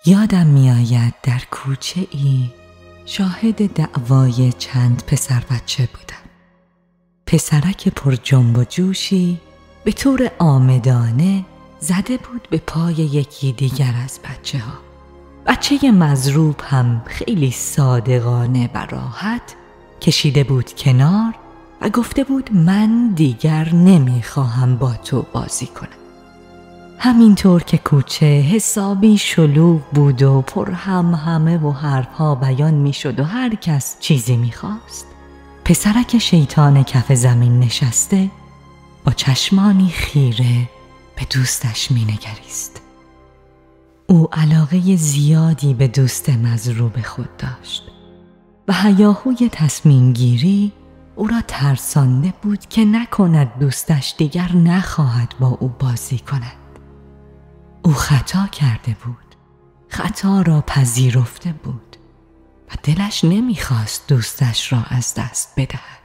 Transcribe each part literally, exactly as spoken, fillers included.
یادم میآید در کوچه ای شاهد دعوای چند پسر بچه بودم. پسرک پر جنب و جوشی به طور آمدانه زده بود به پای یکی دیگر از بچه ها. بچه مضروب هم خیلی صادقانه و راحت کشیده بود کنار و گفته بود من دیگر نمیخواهم با تو بازی کنم. همینطور که کوچه حسابی شلوغ بود و پر هم همه و حرفها بیان میشد و هر کس چیزی میخواست، پسرک شیطان کف زمین نشسته با چشمانی خیره به دوستش مینگریست. او علاقه زیادی به دوست مضروب خود داشت و هیاهوی تصمیم گیری او را ترسانده بود که نکند دوستش دیگر نخواهد با او بازی کند. او خطا کرده بود، خطا را پذیرفته بود و دلش نمیخواست دوستش را از دست بدهد.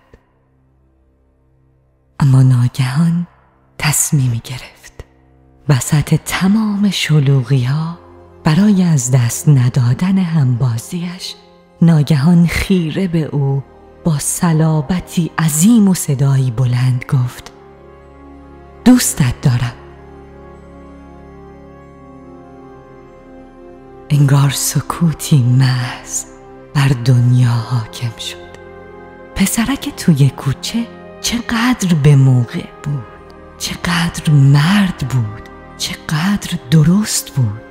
اما ناگهان تصمیمی گرفت. وسط تمام شلوغی ها برای از دست ندادن همبازیش ناگهان خیره به او با صلابتی عظیم و صدایی بلند گفت دوستت دارم. انگار سکوتی محض بر دنیا حاکم شد. پسرک توی کوچه چقدر به موقع بود، چقدر مرد بود، چقدر درست بود.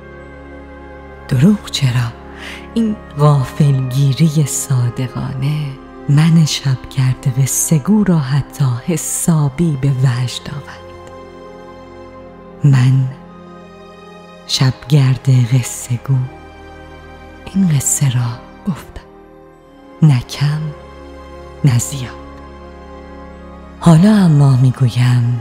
دروغ چرا؟ این غافلگیری صادقانه من شب کرده به سگو را حتی حسابی به وجد آورد. من شبگرد قصه گو این قصه را گفتم، نه کم نه زیاد. حالا اما میگویم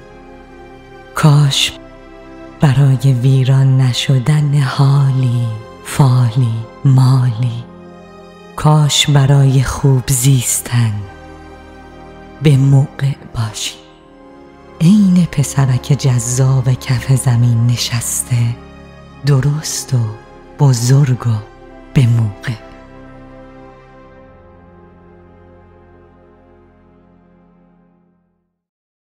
کاش برای ویران نشدن حالی، فالی، مالی، کاش برای خوب زیستن به موقع باشی. عین پسرک جذاب کف زمین نشسته، درست و بزرگ و به موقع.